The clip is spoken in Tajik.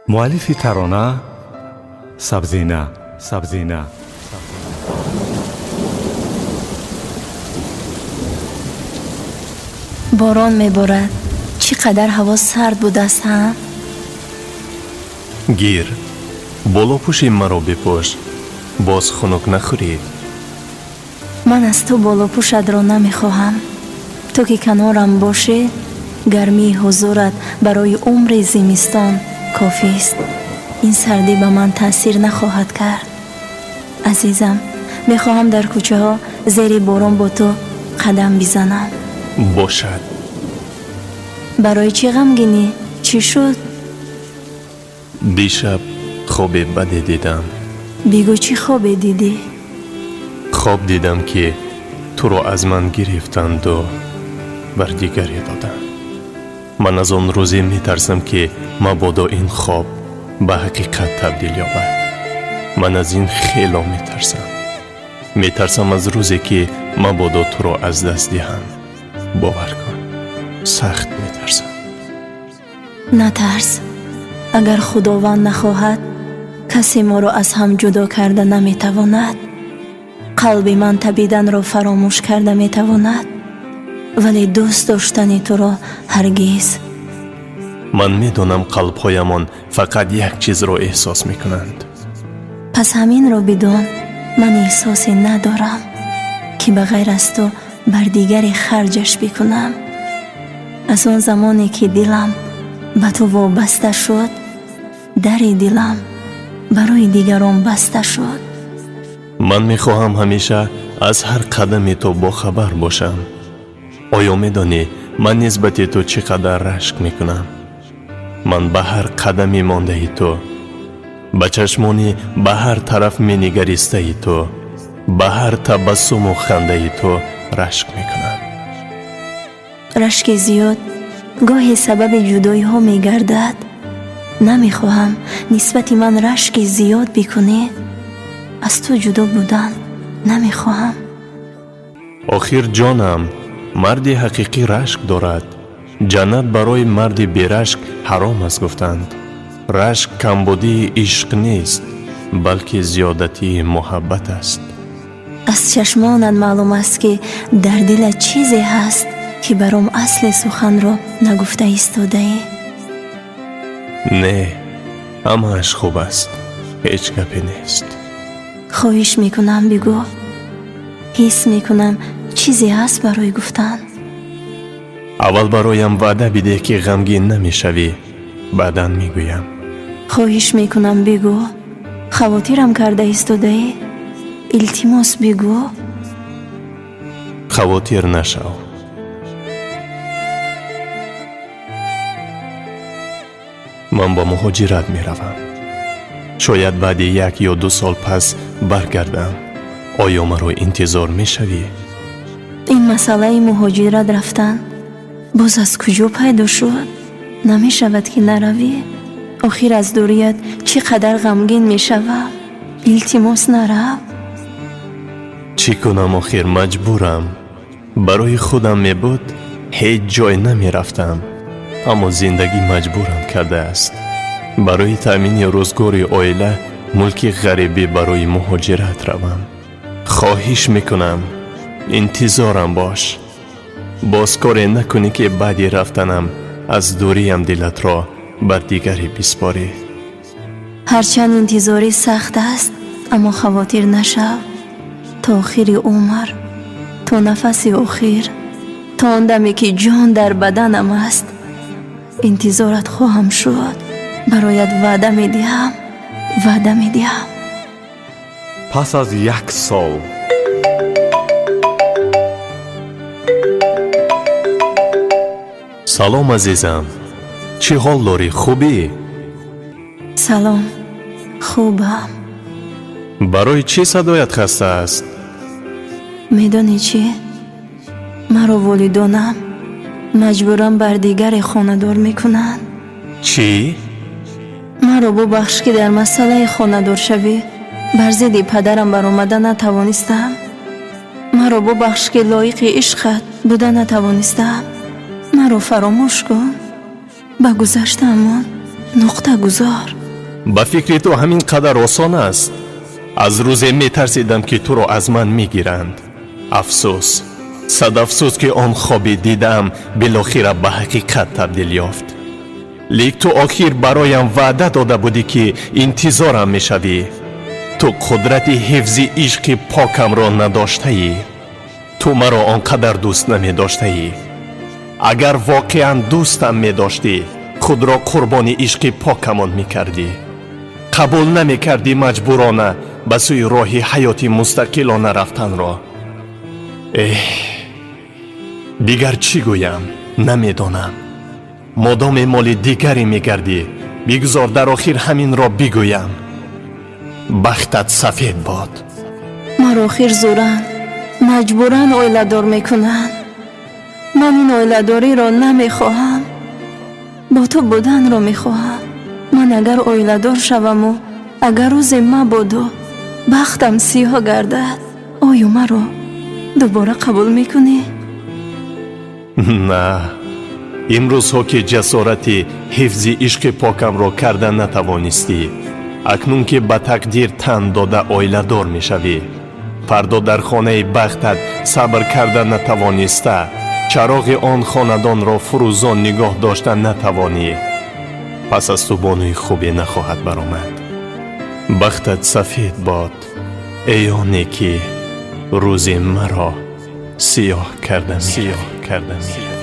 муаллифи тарона Сабзина. борон меборад. чӣ қадар ҳаво сард будааст ҳам? гир болопӯши маро бипӯш, боз хунук нахӯрӣ. ман аз ту болопӯшатро намехоҳам. ту ки канорам бошӣ, гармии ҳузурат барои умри зимистон кофист. ин сардӣ ба ман таъсир нахоҳад кард. азизам, мехоҳам дар кӯчаҳо зери борон бо ту қадам бизанам. бошад. барои чӣ ғамгинӣ? чӣ шуд? дишаб хоби баде дидам. бигӯ чӣ хобе дидӣ? хоб дидам ки туро аз ман гирифтанду бар дигаре доданд. ман аз он рӯзе метарсам ки мабодо ин хоб ба ҳақиқат табдил ёбад. ман аз ин хело метарсам аз рӯзе ки мабодо туро аз даст диҳам. бовар кун, сахт метарсам. натарс. агар худованд нахоҳад, касе моро аз ҳам ҷудо карда наметавонад. қалби ман табиданро фаромӯш карда метавонад, вале дӯст доштани туро ҳаргиз. ман медонам қалбҳоямон фақат як чизро эҳсос мекунанд. пас ҳаминро бидон, ман эҳсосе надорам ки ба ғайр аз ту бар дигаре харҷаш бикунам. аз он замоне ки дилам ба ту вобаста шуд, дари дилам барои дигарон баста шуд. ман мехоҳам ҳамеша аз ҳар қадами ту бохабар бошам. оё медонӣ ман нисбати ту чӣ қадар рашк мекунам? ман ба ҳар қадами мондаи ту, ба чашмони ба ҳар тараф менигаристаи ту, ба ҳар табассуму хандаи ту рашк мекунам. рашки зиёд гоҳе сабаби ҷудоиҳо мегардад. намехоҳам нисбати ман рашки зиёд бикунӣ. аз ту ҷудо будан намехоҳам. охир ҷонам, марди ҳақиқӣ рашк дорад. ҷаннат барои марди берашк ҳаром аст гуфтанд. рашк камбудии ишқ нест, балки зиёдатии муҳаббат аст. аз чашмонат маълум аст ки дар дилат чизе ҳаст ки баром асли суханро нагуфта истодаӣ. не, ҳамааш хуб аст, ҳеҷ гапе нест. хоҳиш мекунам бигӯ. ҳис мекунам чизе ҳаст барои гуфтан. аввал бароям ваъда бидеҳ ки ғамгин намешавӣ, баъдан мегӯям. хоҳиш мекунам бигӯ. хавотирам карда истодаӣ. илтимос бигӯ. хавотир нашав. ман ба муҳоҷират меравам. шояд баъди 1 ё 2 сол пас баргардам. оё маро интизор мешавӣ? ин масъалаи муҳоҷират рафтан боз аз куҷо пайдо шуд? намешавад ки наравӣ? охир аз дурият чӣ қадар ғамгин мешавам. илтимос нарав. чӣ кунам, охир маҷбурам. барои худам мебуд, ҳеҷ ҷой намерафтам. аммо зиндагӣ маҷбурам кардааст. барои таъмини рӯзгори оила мулки ғарибӣ барои муҳоҷират равам. хоҳиш мекунам, интизорам бош. боз коре накунӣ ки баъди рафтанам аз дуриям дилатро бар дигаре биспорӣ. ҳарчанд интизорӣ сахт аст, аммо хавотир нашав. то охири умр, то нафаси охир, то он даме ки ҷон дар баданам аст, интизорат хоҳам шуд. бароят ваъда медиҳам. пас аз 1 сол салом азизам, чӣ ҳол дорӣ, хубӣ? салом, хубам. барои чӣ садоят хаста аст? медонӣ чӣ? маро волидонам маҷбуран бар дигаре хонадор мекунанд. чӣ? маро бубахш ки дар масъалаи хонадоршавӣ бар зидди падарам баромада натавонистам. маро бубахш ки лоиқи ишқат буда натавонистам. маро фаромӯш кун. ба гузаштаамон нуқта гузор. ба фикри ту ҳамин қадар осон аст? аз рӯзе метарсидам ки туро аз ман мегиранд. афсӯс, садафсӯс ки он хобе дидам билохира ба ҳақиқат табдил ёфт. лек ту охир бароям ваъда дода будӣ ки интизорам мешавӣ. ту қудрати ҳифзи ишқи покамро надоштаӣ. ту маро он қадар дӯст намедоштаӣ. агар воқеан дӯстам медоштӣ, худро қурбони ишқи покамон мекардӣ. қабул намекардӣ маҷбурона ба сӯи роҳи ҳаёти мустақилона рафтанро. дигар чӣ гӯям намедонам. модоме моли дигаре мегардӣ, бигузор дар охир ҳаминро бигӯям. бахтат сафед бод. маро охир зӯран маҷбуран оиладор мекунанд. ман ин оиладориро намехоҳам. бо ту буданро мехоҳам. ман агар оиладор шаваму агар рӯзе мабодо бахтам сиёҳ гардад, оё маро дубора қабул мекунӣ? на, имрӯзҳо ки ҷасорати ҳифзи ишқи покамро карда натавонистӣ, акнун ки ба тақдир тан дода оиладор мешавӣ, фардо дар хонаи бахтат сабр карда натавониста, чароғи он хонадонро фурӯзон нигоҳ дошта натавонӣ, пас аз ту бонӯи хубе нахоҳад баромад. бахтат сафед бод, эй оне ки рӯзи маро сиёҳ кардамӣ.